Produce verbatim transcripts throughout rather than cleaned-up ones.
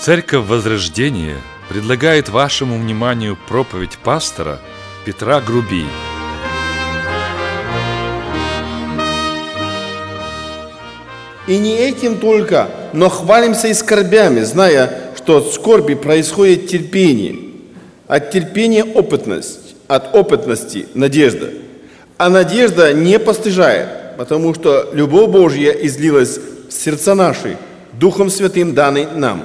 Церковь Возрождения предлагает вашему вниманию проповедь пастора Петра Груби. И не этим только, но хвалимся и скорбями, зная, что от скорби происходит терпение, от терпения опытность, от опытности надежда. А надежда не постыжает, потому что любовь Божья излилась в сердца наши, Духом Святым данной нам.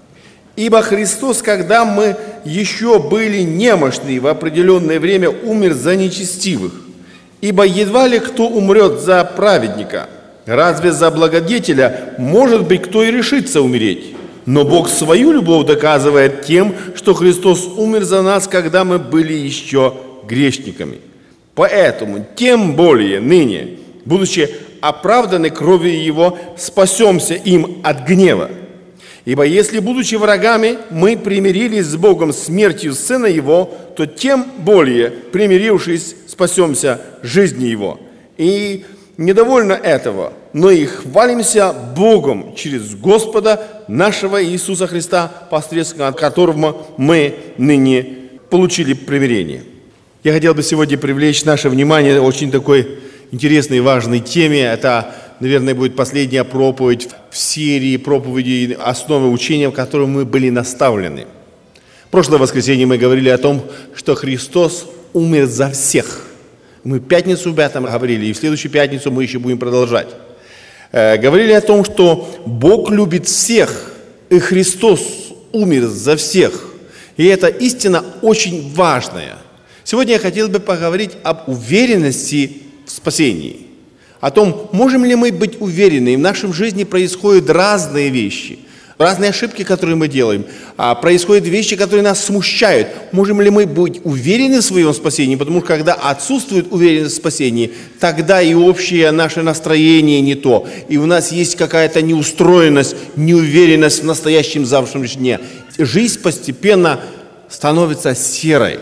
Ибо Христос, когда мы еще были немощны, в определенное время умер за нечестивых. Ибо едва ли кто умрет за праведника, разве за благодетеля, может быть, кто и решится умереть. Но Бог свою любовь доказывает тем, что Христос умер за нас, когда мы были еще грешниками. Поэтому тем более ныне, будучи оправданы кровью Его, спасемся им от гнева. Ибо если, будучи врагами, мы примирились с Богом смертью Сына Его, то тем более, примирившись, спасемся жизнью Его. И недовольно этого, но и хвалимся Богом через Господа нашего Иисуса Христа, посредством которого мы ныне получили примирение. Я хотел бы сегодня привлечь наше внимание очень такой интересной и важной теме. Это, наверное, будет последняя проповедь в серии проповедей «Основы учения», в которой мы были наставлены. В прошлое воскресенье мы говорили о том, что Христос умер за всех. Мы в пятницу об этом говорили, и в следующую пятницу мы еще будем продолжать. Э, говорили о том, что Бог любит всех, и Христос умер за всех. И эта истина очень важная. Сегодня я хотел бы поговорить об уверенности в спасении. О том, можем ли мы быть уверены. В нашей жизни происходят разные вещи, разные ошибки, которые мы делаем. А происходят вещи, которые нас смущают. Можем ли мы быть уверены в своем спасении? Потому что когда отсутствует уверенность в спасении, тогда и общее наше настроение не то. И у нас есть какая-то неустроенность, неуверенность в настоящем завтрашнем дне. Жизнь постепенно становится серой.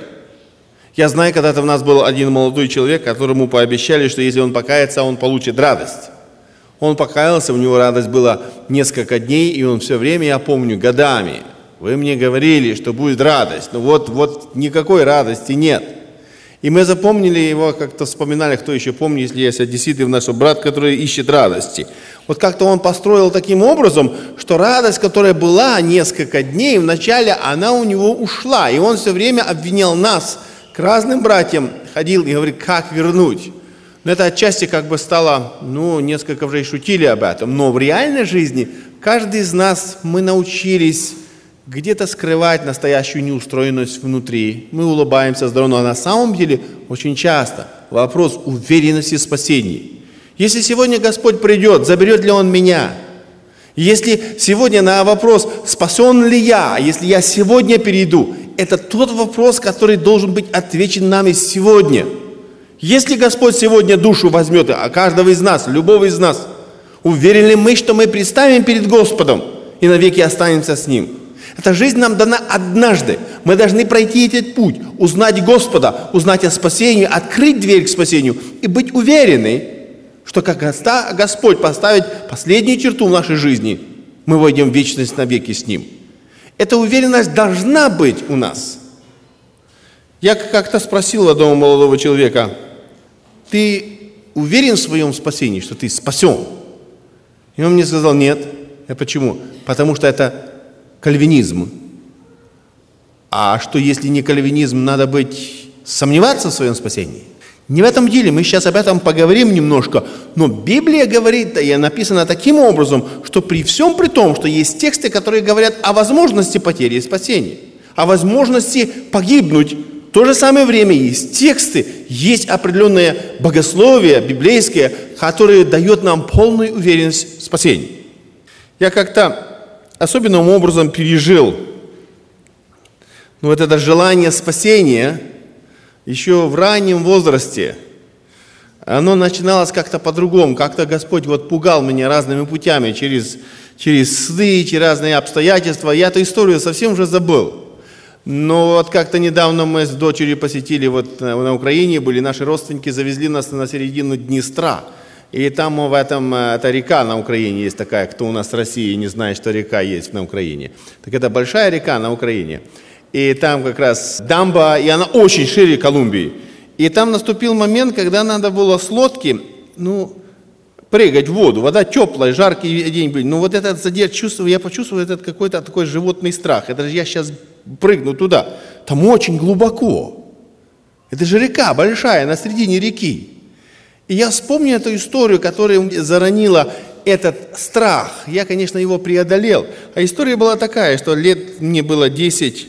Я знаю, когда-то у нас был один молодой человек, которому пообещали, что если он покается, он получит радость. Он покаялся, у него радость была несколько дней, и он все время, я помню, годами. Вы мне говорили, что будет радость, но вот, вот никакой радости нет. И мы запомнили его, как-то вспоминали, кто еще помнит, если есть одесситы, наш брат, который ищет радости. Вот как-то он построил таким образом, что радость, которая была несколько дней, вначале она у него ушла, и он все время обвинял нас, к разным братьям ходил и говорит, как вернуть. Но это отчасти как бы стало, ну, несколько уже и шутили об этом. Но в реальной жизни каждый из нас, мы научились где-то скрывать настоящую неустроенность внутри. Мы улыбаемся здорово, но на самом деле очень часто вопрос уверенности в спасении. Если сегодня Господь придет, заберет ли Он меня? Если сегодня на вопрос, спасен ли я, если я сегодня перейду, это тот вопрос, который должен быть отвечен нами сегодня. Если Господь сегодня душу возьмет, а каждого из нас, любого из нас, уверены ли мы, что мы предстанем перед Господом и навеки останемся с Ним? Эта жизнь нам дана однажды. Мы должны пройти этот путь, узнать Господа, узнать о спасении, открыть дверь к спасению и быть уверены, что как Господь поставит последнюю черту в нашей жизни, мы войдем в вечность навеки с Ним. Эта уверенность должна быть у нас. Я как-то спросил одного молодого человека, ты уверен в своем спасении, что ты спасен? И он мне сказал, нет. А почему? Потому что это кальвинизм. А что, если не кальвинизм, надо быть, сомневаться в своем спасении? Не в этом деле, мы сейчас об этом поговорим немножко, но Библия говорит, и написана таким образом, что при всем при том, что есть тексты, которые говорят о возможности потери и спасения, о возможности погибнуть, в то же самое время есть тексты, есть определенное богословие библейское, которое дает нам полную уверенность в спасении. Я как-то особенным образом пережил, ну, вот это желание спасения, еще в раннем возрасте. Оно начиналось как-то по-другому. Как-то Господь вот пугал меня разными путями, через, через сны, через разные обстоятельства. Я эту историю совсем уже забыл. Но вот как-то недавно мы с дочерью посетили вот на Украине, были наши родственники, завезли нас на середину Днестра. И там в этом, это река на Украине есть такая, кто у нас в России не знает, что река есть на Украине. Так это большая река на Украине. И там как раз дамба, и она очень шире Колумбии. И там наступил момент, когда надо было с лодки, ну, прыгать в воду. Вода теплая, жаркий день был. Но вот этот задержь, чувствую, я почувствовал этот какой-то такой животный страх. Это же я сейчас прыгну туда. Там очень глубоко. Это же река большая, на середине реки. И я вспомню эту историю, которая заронила этот страх. Я, конечно, его преодолел. А история была такая, что лет мне было десять,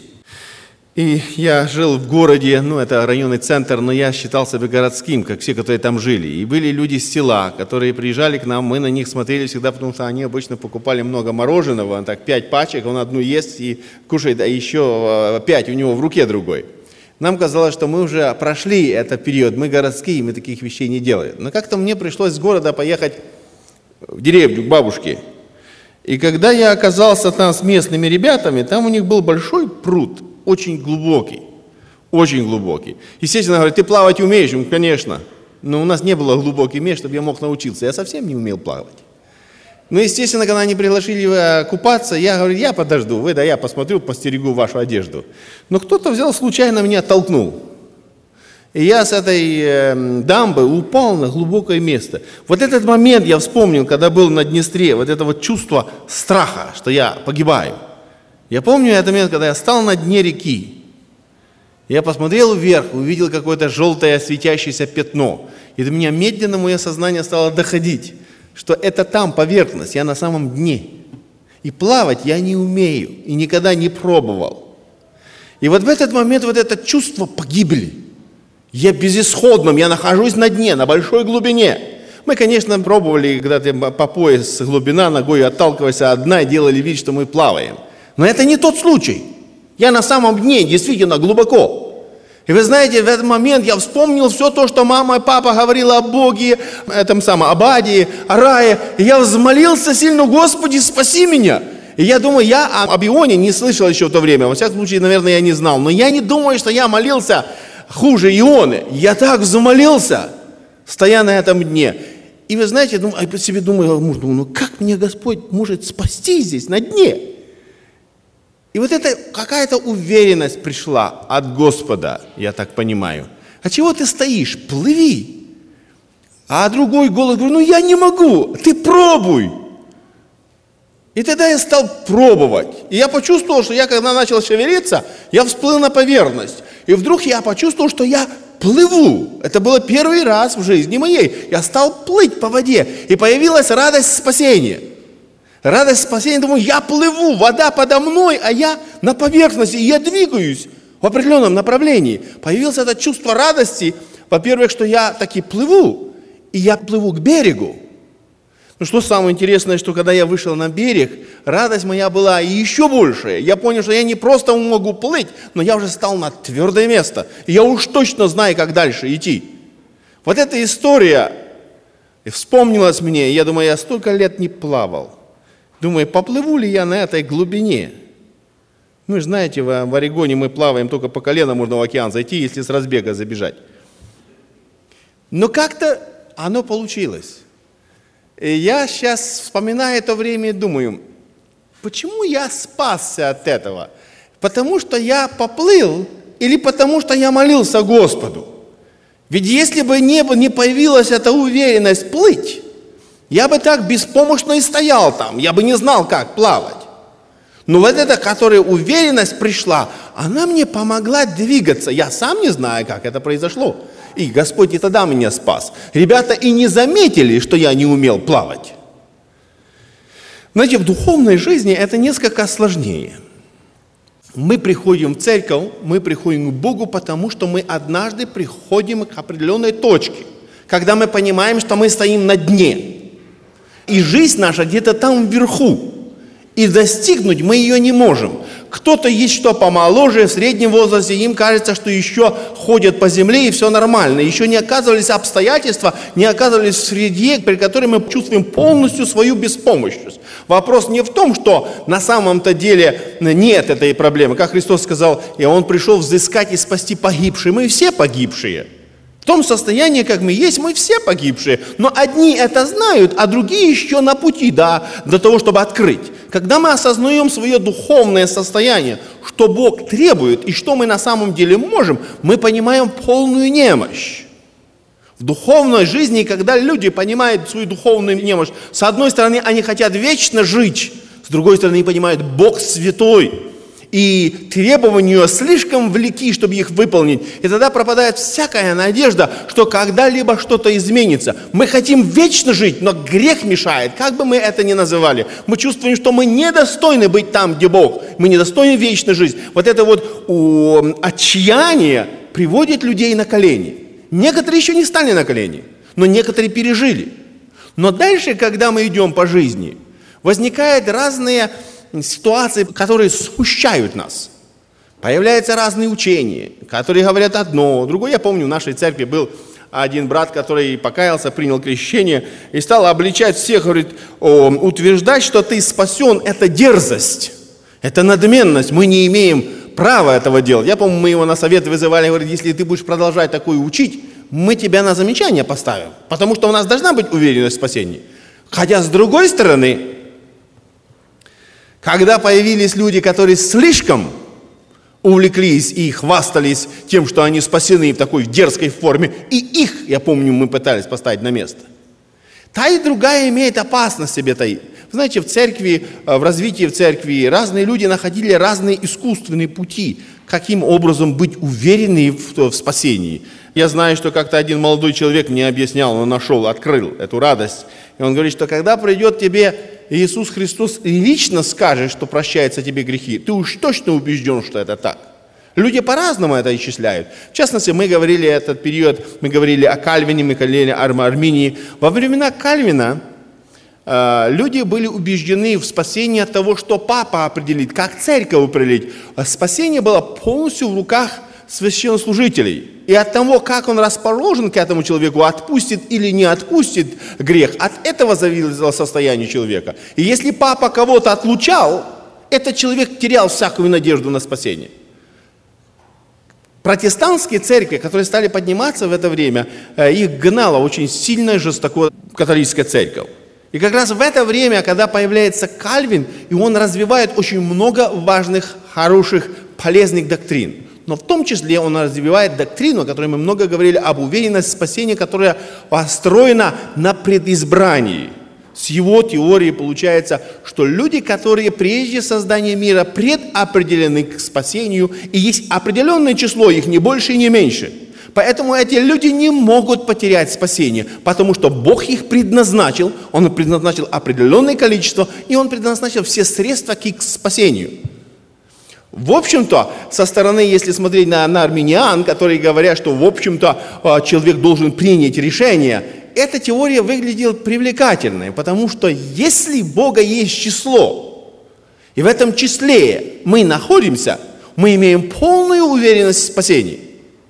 и я жил в городе, ну, это районный центр, но я считал себя городским, как все, которые там жили. И были люди с села, которые приезжали к нам, мы на них смотрели всегда, потому что они обычно покупали много мороженого, так пять пачек, он одну ест и кушает, а еще пять у него в руке другой. Нам казалось, что мы уже прошли этот период, мы городские, мы таких вещей не делаем. Но как-то мне пришлось с города поехать в деревню к бабушке. И когда я оказался там с местными ребятами, там у них был большой пруд, очень глубокий, очень глубокий. Естественно, говорят, ты плавать умеешь? Ну, конечно. Но у нас не было глубоких мест, чтобы я мог научиться. Я совсем не умел плавать. Ну, естественно, когда они пригласили купаться, я говорю, я подожду, вы, да я посмотрю, постерегу вашу одежду. Но кто-то взял, случайно меня толкнул. И я с этой э, дамбы упал на глубокое место. Вот этот момент я вспомнил, когда был на Днестре, вот это вот чувство страха, что я погибаю. Я помню этот момент, когда я стал на дне реки. Я посмотрел вверх, увидел какое-то желтое светящееся пятно. И до меня медленно мое сознание стало доходить, что это там поверхность, я на самом дне. И плавать я не умею, и никогда не пробовал. И вот в этот момент вот это чувство погибели. Я безысходным, я нахожусь на дне, на большой глубине. Мы, конечно, пробовали, когда ты по пояс глубина, ногой отталкиваясь от дна, и делали вид, что мы плаваем. Но это не тот случай. Я на самом дне, действительно глубоко. И вы знаете, в этот момент я вспомнил все то, что мама и папа говорили о Боге, этом самом, об аде, о рае. И я взмолился сильно, Господи, спаси меня. И я думаю, я об Ионе не слышал еще в то время. Во всяком случае, наверное, я не знал. Но я не думаю, что я молился хуже Ионы. Я так взмолился, стоя на этом дне. И вы знаете, думаю, я по себе думаю, ну как мне Господь может спасти здесь, на дне? И вот это какая-то уверенность пришла от Господа, я так понимаю. А чего ты стоишь? Плыви. А другой голос говорит, ну я не могу, ты пробуй. И тогда я стал пробовать. И я почувствовал, что я, когда начал шевелиться, я всплыл на поверхность. И вдруг я почувствовал, что я плыву. Это было первый раз в жизни моей. Я стал плыть по воде. И появилась радость спасения. Радость спасения, думаю, я плыву, вода подо мной, а я на поверхности, и я двигаюсь в определенном направлении. Появилось это чувство радости, во-первых, что я таки плыву, и я плыву к берегу. Ну что самое интересное, что когда я вышел на берег, радость моя была еще большая. Я понял, что я не просто могу плыть, но я уже стал на твердое место. И я уж точно знаю, как дальше идти. Вот эта история вспомнилась мне, я думаю, я столько лет не плавал. Думаю, поплыву ли я на этой глубине? Ну, знаете, в, в Орегоне мы плаваем только по колено, можно в океан зайти, если с разбега забежать. Но как-то оно получилось. И я сейчас, вспоминая это время, думаю, почему я спасся от этого? Потому что я поплыл или потому что я молился Господу? Ведь если бы не, не появилась эта уверенность плыть, я бы так беспомощно и стоял там, я бы не знал, как плавать. Но вот эта, которая уверенность пришла, она мне помогла двигаться. Я сам не знаю, как это произошло. И Господь и тогда меня спас. Ребята и не заметили, что я не умел плавать. Знаете, в духовной жизни это несколько сложнее. Мы приходим в церковь, мы приходим к Богу, потому что мы однажды приходим к определенной точке, когда мы понимаем, что мы стоим на дне. И жизнь наша где-то там вверху. И достигнуть мы ее не можем. Кто-то есть что помоложе, в среднем возрасте, им кажется, что еще ходят по земле и все нормально. Еще не оказывались обстоятельства, не оказывались в среде, при которой мы чувствуем полностью свою беспомощность. Вопрос не в том, что на самом-то деле нет этой проблемы. Как Христос сказал, и Он пришел взыскать и спасти погибшие. Мы все погибшие. том состоянии, как мы есть, мы все погибшие. Но одни это знают, а другие еще на пути до, до того, чтобы открыть. Когда мы осознаем свое духовное состояние, что Бог требует и что мы на самом деле можем, мы понимаем полную немощь. В духовной жизни, когда люди понимают свою духовную немощь, с одной стороны, они хотят вечно жить, с другой стороны, они понимают, Бог святой. И требования слишком велики, чтобы их выполнить. И тогда пропадает всякая надежда, что когда-либо что-то изменится. Мы хотим вечно жить, но грех мешает, как бы мы это ни называли. Мы чувствуем, что мы недостойны быть там, где Бог. Мы недостойны вечно жить. Вот это вот о, отчаяние приводит людей на колени. Некоторые еще не стали на колени, но некоторые пережили. Но дальше, когда мы идем по жизни, возникают разные ситуации, которые смущают нас. Появляются разные учения, которые говорят одно, другое. Я помню, в нашей церкви был один брат, который покаялся, принял крещение и стал обличать всех, говорит, утверждать, что ты спасен, это дерзость, это надменность, мы не имеем права этого делать. Я помню, мы его на совет вызывали, говорит, если ты будешь продолжать такое учить, мы тебя на замечание поставим, потому что у нас должна быть уверенность в спасении. Хотя с другой стороны, когда появились люди, которые слишком увлеклись и хвастались тем, что они спасены в такой дерзкой форме, и их, я помню, мы пытались поставить на место. Та и другая имеет опасность в себе таить. Вы знаете, в церкви, в развитии в церкви разные люди находили разные искусственные пути, каким образом быть уверенными в, в спасении. Я знаю, что как-то один молодой человек мне объяснял, он нашел, открыл эту радость. И он говорит, что когда придет тебе Иисус Христос и лично скажет, что прощаются тебе грехи, ты уж точно убежден, что это так. Люди по-разному это исчисляют. В частности, мы говорили этот период, мы говорили о Кальвине, мы говорили о Арминии. Во времена Кальвина э, люди были убеждены в спасении от того, что папа определит, как церковь определит. Спасение было полностью в руках священнослужителей. И от того, как он расположен к этому человеку, отпустит или не отпустит грех, от этого зависело состояние человека. И если папа кого-то отлучал, этот человек терял всякую надежду на спасение. Протестантские церкви, которые стали подниматься в это время, их гнала очень сильная, жестокая католическая церковь. И как раз в это время, когда появляется Кальвин, и он развивает очень много важных, хороших, полезных доктрин. Но в том числе он развивает доктрину, о которой мы много говорили, об уверенности спасения, которая построена на предизбрании. С его теорией получается, что люди, которые прежде создания мира предопределены к спасению, и есть определенное число их, не больше и не меньше. Поэтому эти люди не могут потерять спасение, потому что Бог их предназначил, Он предназначил определенное количество, и Он предназначил все средства к их спасению. В общем-то, со стороны, если смотреть на, на армян, которые говорят, что, в общем-то, человек должен принять решение, эта теория выглядит привлекательной, потому что если Бога есть число, и в этом числе мы находимся, мы имеем полную уверенность в спасении.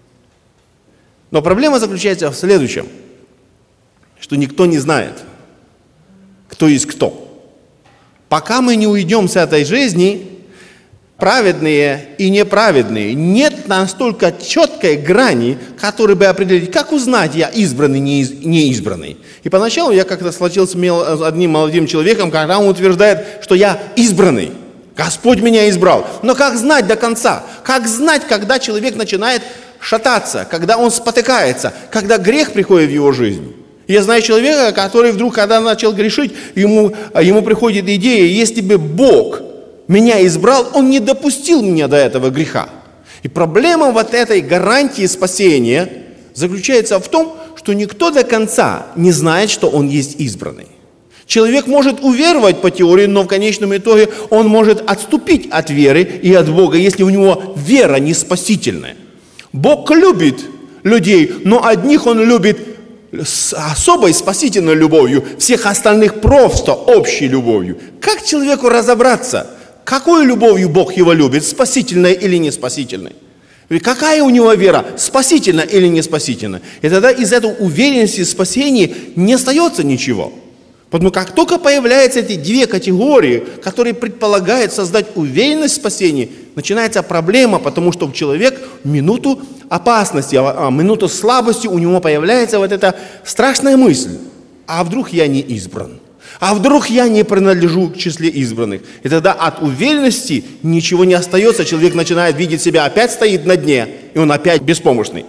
Но проблема заключается в следующем, что никто не знает, кто есть кто. Пока мы не уйдем с этой жизни, праведные и неправедные, нет настолько четкой грани, которая бы определить, как узнать, я избранный, не избранный. И поначалу я как-то случился с одним молодым человеком, когда он утверждает, что я избранный, Господь меня избрал. Но как знать до конца? Как знать, когда человек начинает шататься, когда он спотыкается, когда грех приходит в его жизнь? Я знаю человека, который вдруг, когда начал грешить, ему, ему приходит идея, если бы Бог меня избрал, Он не допустил меня до этого греха. И проблема вот этой гарантии спасения заключается в том, что никто до конца не знает, что он есть избранный. Человек может уверовать по теории, но в конечном итоге он может отступить от веры и от Бога, если у него вера не спасительная. Бог любит людей, но одних Он любит с особой спасительной любовью, всех остальных просто общей любовью. Как человеку разобраться, какой любовью Бог его любит, спасительной или не спасительной? Какая у него вера, спасительная или не спасительная? И тогда из этой уверенности в спасении не остается ничего. Потому как только появляются эти две категории, которые предполагают создать уверенность в спасении, начинается проблема, потому что человек в минуту опасности, а в минуту слабости у него появляется вот эта страшная мысль. А вдруг я не избран? А вдруг я не принадлежу к числе избранных? И тогда от уверенности ничего не остается, человек начинает видеть себя, опять стоит на дне, и он опять беспомощный.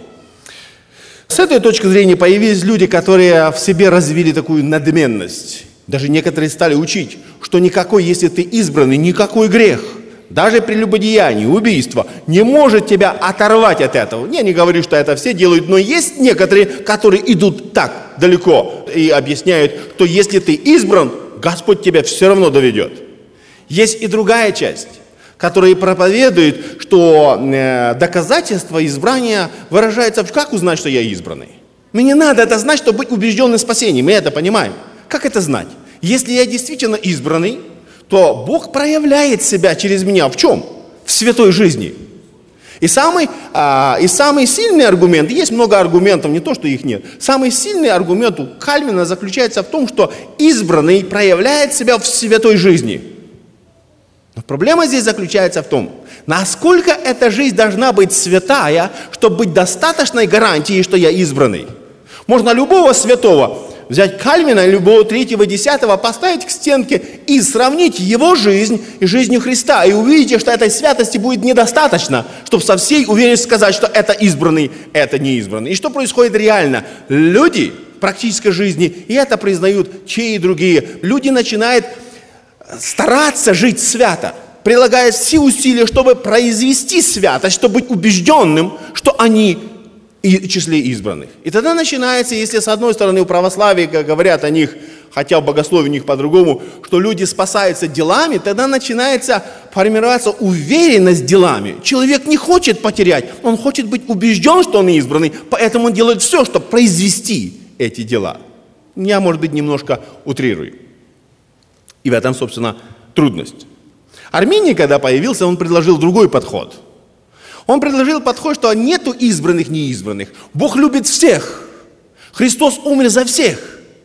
С этой точки зрения появились люди, которые в себе развили такую надменность. Даже некоторые стали учить, что никакой, если ты избранный, никакой грех, даже прелюбодеяние, убийство, не может тебя оторвать от этого. Я не говорю, что это все делают, но есть некоторые, которые идут так далеко и объясняют, что если ты избран, Господь тебя все равно доведет. Есть и другая часть, которые проповедуют, что э, доказательство избрания выражается в как узнать, что я избранный. Мне не надо это знать, чтобы быть убежденным в спасении, мы это понимаем. Как это знать? Если я действительно избранный, то Бог проявляет себя через меня в чем? В святой жизни. И самый, а, и самый сильный аргумент, есть много аргументов, не то, что их нет. Самый сильный аргумент у Кальвина заключается в том, что избранный проявляет себя в святой жизни. Но проблема здесь заключается в том, насколько эта жизнь должна быть святая, чтобы быть достаточной гарантией, что я избранный. Можно любого святого взять Кальвина, любого третьего, десятого, поставить к стенке и сравнить его жизнь и жизнью Христа. И увидите, что этой святости будет недостаточно, чтобы со всей уверенностью сказать, что это избранный, это не избранный. И что происходит реально? Люди в практической жизни, и это признают те и другие, люди начинают стараться жить свято, прилагая все усилия, чтобы произвести святость, чтобы быть убежденным, что они в числе избранных. И тогда начинается, если с одной стороны у православия говорят о них, хотя в богословии у них по-другому, что люди спасаются делами, тогда начинается формироваться уверенность делами. Человек не хочет потерять, он хочет быть убежден, что он избранный, поэтому он делает все, чтобы произвести эти дела. Я, может быть, немножко утрирую. И в этом, собственно, трудность. Арминий, когда появился, он предложил другой подход. Он предложил подход, что нету избранных, неизбранных. Бог любит всех. Христос умер за всех.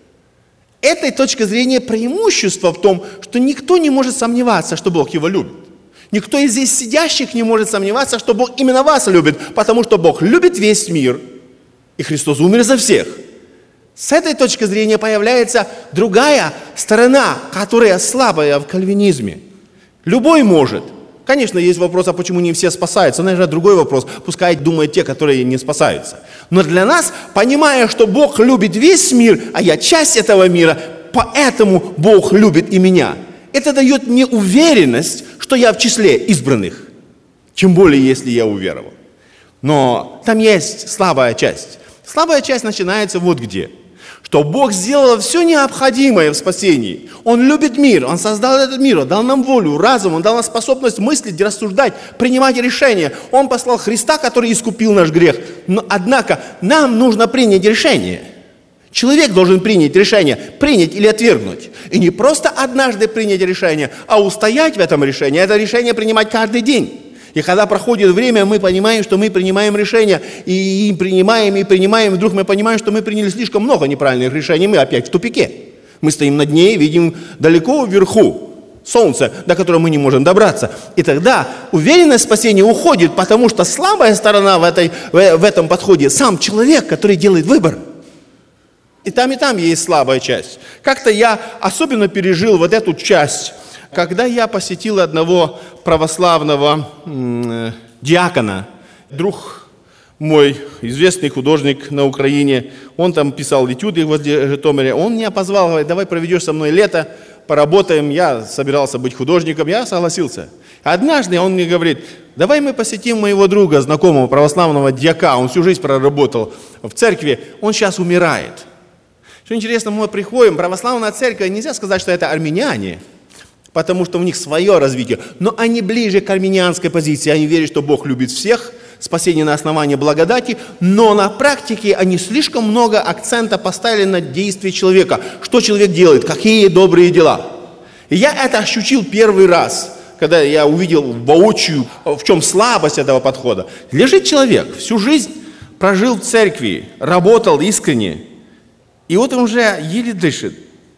Этой точки зрения преимущество в том, что никто не может сомневаться, что Бог его любит. Никто из здесь сидящих не может сомневаться, что Бог именно вас любит, потому что Бог любит весь мир, и Христос умер за всех. С этой точки зрения появляется другая сторона, которая слабая в кальвинизме. Любой может. Конечно, есть вопрос, а почему не все спасаются? Наверное, другой вопрос. Пускай думают те, которые не спасаются. Но для нас, понимая, что Бог любит весь мир, а я часть этого мира, поэтому Бог любит и меня. Это дает мне уверенность, что я в числе избранных. Тем более, если я уверовал. Но там есть слабая часть. Слабая часть начинается вот где. Что Бог сделал все необходимое в спасении. Он любит мир, Он создал этот мир, Он дал нам волю, разум, Он дал нам способность мыслить, рассуждать, принимать решения. Он послал Христа, который искупил наш грех. Но, однако, нам нужно принять решение. Человек должен принять решение, принять или отвергнуть. И не просто однажды принять решение, а устоять в этом решении. Это решение принимать каждый день. И когда проходит время, мы понимаем, что мы принимаем решения, и принимаем, и принимаем, и вдруг мы понимаем, что мы приняли слишком много неправильных решений, мы опять в тупике. Мы стоим на дне и видим далеко вверху солнце, до которого мы не можем добраться. И тогда уверенность в спасении уходит, потому что слабая сторона в, этой, в, в этом подходе сам человек, который делает выбор. И там, и там есть слабая часть. Как-то я особенно пережил вот эту часть, когда я посетил одного православного м- диакона, друг мой, известный художник на Украине, он там писал этюды возле Житомира, он меня позвал, говорит, давай проведешь со мной лето, поработаем, я собирался быть художником, я согласился. Однажды он мне говорит, давай мы посетим моего друга, знакомого православного дьяка, он всю жизнь проработал в церкви, он сейчас умирает. Что интересно, мы приходим, православная церковь, нельзя сказать, что это армяне, потому что у них свое развитие. Но они ближе к армянианской позиции. Они верят, что Бог любит всех, спасение на основании благодати. Но на практике они слишком много акцента поставили на действие человека. Что человек делает, какие добрые дела. И я это ощутил первый раз, когда я увидел воочию, в чем слабость этого подхода. Лежит человек, всю жизнь прожил в церкви, работал искренне. И вот он уже еле дышит.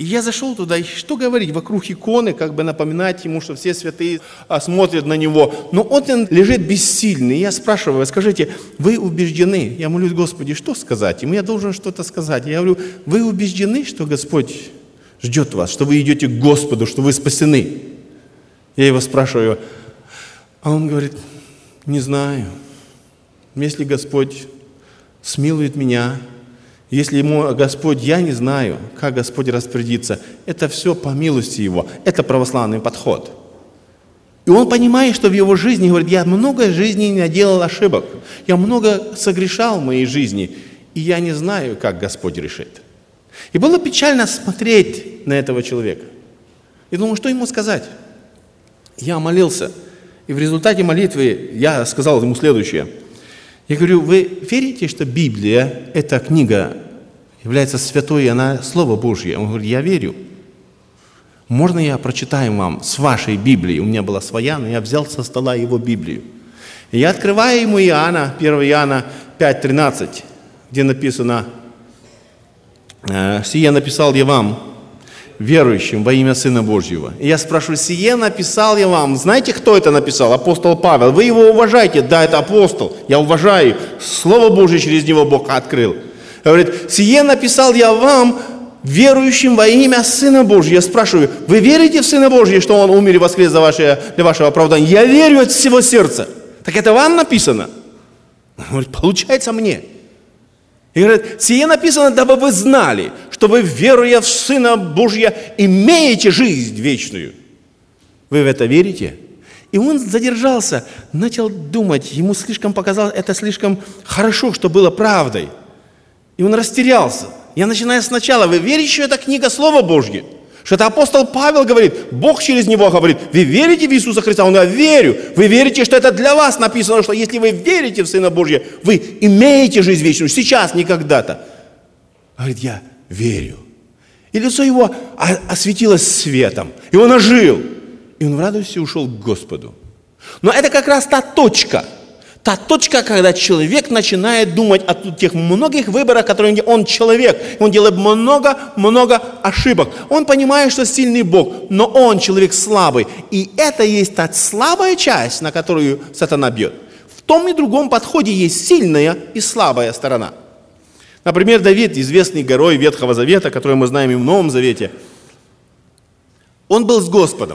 И я зашел туда, и что говорить, вокруг иконы, как бы напоминать ему, что все святые а, смотрят на него. Но он лежит бессильный. И я спрашиваю, скажите, вы убеждены? Я молюсь, Господи, что сказать ему? Я должен что-то сказать. Я говорю, вы убеждены, что Господь ждет вас, что вы идете к Господу, что вы спасены? Я его спрашиваю, а он говорит, не знаю. Если Господь смилует меня, если ему Господь, я не знаю, как Господь распорядится, это все по милости Его, это православный подход. И он понимает, что в его жизни, говорит, я много жизней наделал ошибок, я много согрешал в моей жизни, и я не знаю, как Господь решит. И было печально смотреть на этого человека. И думаю, что ему сказать? Я молился, и в результате молитвы я сказал ему следующее. Я говорю, вы верите, что Библия, эта книга, является святой, и она Слово Божье? Он говорит, я верю. Можно я прочитаю вам с вашей Библии? У меня была своя, но я взял со стола его Библию. И я открываю ему Иоанна, первое Иоанна пять тринадцать, где написано, «Сие написал я вам, верующим во имя Сына Божьего». И я спрашиваю, сие написал я вам. Знаете, кто это написал? Апостол Павел. Вы его уважаете? Да, это апостол. Я уважаю. Слово Божье через него Бог открыл. Говорит, сие написал я вам, верующим во имя Сына Божьего. Я спрашиваю, вы верите в Сына Божьего, что Он умер и воскрес за ваше, для вашего оправдания? Я верю от всего сердца. Так это вам написано? Он говорит, получается мне. И говорит, сие написано, дабы вы знали, что вы, веруя в Сына Божьего, имеете жизнь вечную. Вы в это верите? И он задержался, начал думать, ему слишком показалось, это слишком хорошо, что было правдой. И он растерялся. Я начинаю сначала, вы верите, что это книга Слова Божье? Что это апостол Павел говорит, Бог через него говорит, вы верите в Иисуса Христа? Он говорит, верю. Вы верите, что это для вас написано, что если вы верите в Сына Божьего, вы имеете жизнь вечную, сейчас, не когда-то. Говорит, я верю. И лицо его осветилось светом, и он ожил. И он в радости ушел к Господу. Но это как раз та точка, та точка, когда человек начинает думать о тех многих выборах, которые он человек. Он делает много-много ошибок. Он понимает, что сильный Бог, но он человек слабый. И это есть та слабая часть, на которую сатана бьет. В том и другом подходе есть сильная и слабая сторона. Например, Давид, известный герой Ветхого Завета, который мы знаем и в Новом Завете, он был с Господом.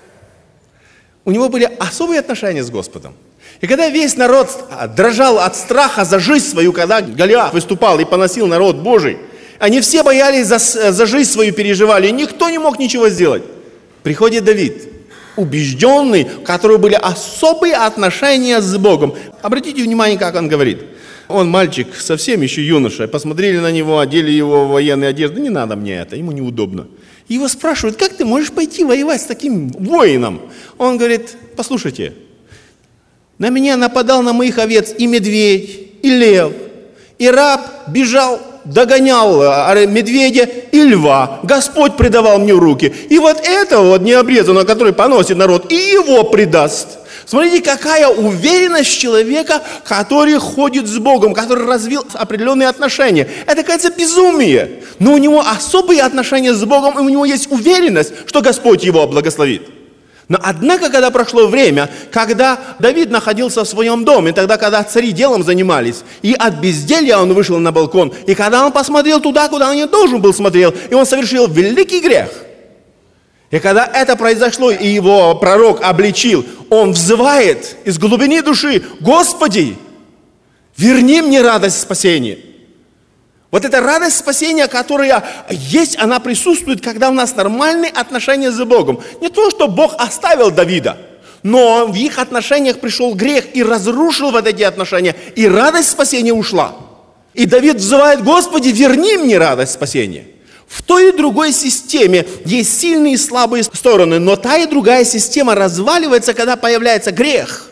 У него были особые отношения с Господом. И когда весь народ дрожал от страха за жизнь свою, когда Голиаф выступал и поносил народ Божий, они все боялись за, за жизнь свою, переживали, и никто не мог ничего сделать. Приходит Давид, убежденный, у которого были особые отношения с Богом. Обратите внимание, как он говорит. Он мальчик, совсем еще юноша. Посмотрели на него, одели его в военные одежды. Не надо мне это, ему неудобно. Его спрашивают, как ты можешь пойти воевать с таким воином? Он говорит, послушайте, на меня нападал на моих овец и медведь, и лев, и раб бежал, догонял медведя и льва. Господь предавал мне в руки. И вот этого вот необрезанного, который поносит народ, и его предаст. Смотрите, какая уверенность человека, который ходит с Богом, который развил определенные отношения. Это, кажется, безумие. Но у него особые отношения с Богом, и у него есть уверенность, что Господь его благословит. Но однако, когда прошло время, когда Давид находился в своем доме, тогда, когда цари делом занимались, и от безделья он вышел на балкон, и когда он посмотрел туда, куда он не должен был смотреть, и он совершил великий грех. И когда это произошло, и его пророк обличил, он взывает из глубины души, Господи, верни мне радость спасения. Вот эта радость спасения, которая есть, она присутствует, когда у нас нормальные отношения с Богом. Не то, что Бог оставил Давида, но в их отношениях пришел грех и разрушил вот эти отношения, и радость спасения ушла. И Давид взывает, Господи, верни мне радость спасения. В той и другой системе есть сильные и слабые стороны, но та и другая система разваливается, когда появляется грех.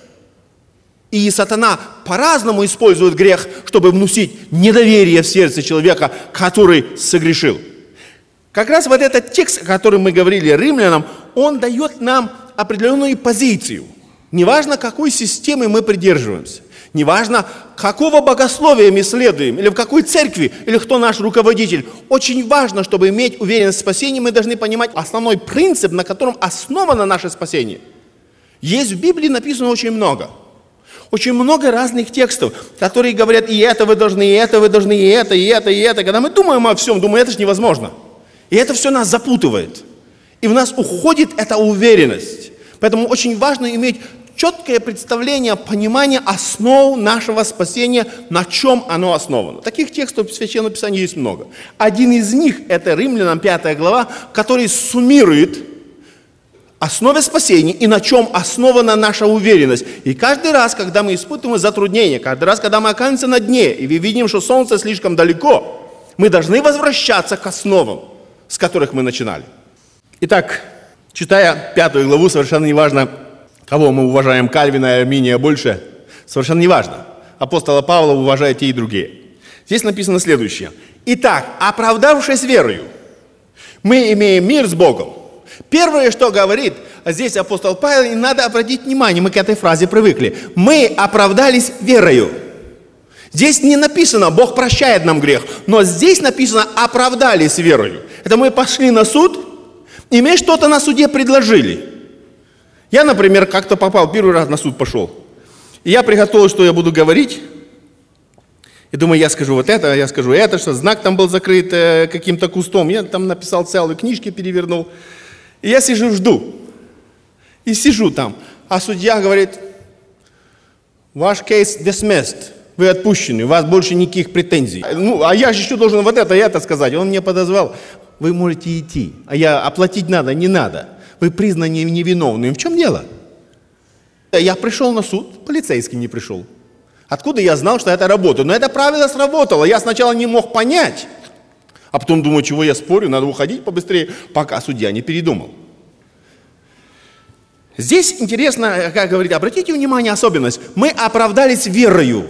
И сатана по-разному использует грех, чтобы вносить недоверие в сердце человека, который согрешил. Как раз вот этот текст, о котором мы говорили римлянам, он дает нам определенную позицию. Неважно, какой системы мы придерживаемся. Неважно, какого богословия мы следуем, или в какой церкви, или кто наш руководитель. Очень важно, чтобы иметь уверенность в спасении, мы должны понимать основной принцип, на котором основано наше спасение. Есть в Библии написано очень много. Очень много разных текстов, которые говорят, и это вы должны, и это вы должны, и это, и это, и это. Когда мы думаем о всем, думаем, это же невозможно. И это все нас запутывает. И в нас уходит эта уверенность. Поэтому очень важно иметь четкое представление, понимание основ нашего спасения, на чем оно основано. Таких текстов в Священном Писании есть много. Один из них, это Римлянам пятая глава, который суммирует основе спасения и на чем основана наша уверенность. И каждый раз, когда мы испытываем затруднения, каждый раз, когда мы оказываемся на дне, и мы видим, что солнце слишком далеко, мы должны возвращаться к основам, с которых мы начинали. Итак, читая пятую главу, совершенно неважно, кого мы уважаем, Кальвина и Арминия больше, совершенно неважно. Апостола Павла уважают те и другие. Здесь написано следующее. Итак, оправдавшись верою, мы имеем мир с Богом. Первое, что говорит здесь апостол Павел, и надо обратить внимание, мы к этой фразе привыкли. Мы оправдались верою. Здесь не написано, Бог прощает нам грех, но здесь написано, оправдались верою. Это мы пошли на суд, и мне что-то на суде предложили. Я, например, как-то попал, первый раз на суд пошел. И я приготовил, что я буду говорить. И думаю, я скажу вот это, я скажу это, что знак там был закрыт э, каким-то кустом. Я там написал целую книжки, перевернул. И я сижу, жду. И сижу там. А судья говорит, ваш кейс dismissed. Вы отпущены, у вас больше никаких претензий. Ну, а я же еще должен вот это и это сказать. Он мне подозвал. Вы можете идти. А я оплатить надо, не надо. Вы признаны невиновным. В чем дело? Я пришел на суд, полицейский не пришел. Откуда я знал, что это работает? Но это правило сработало. Я сначала не мог понять. А потом думаю, чего я спорю, надо уходить побыстрее, пока судья не передумал. Здесь интересно, как говорит, обратите внимание, особенность. Мы оправдались верою.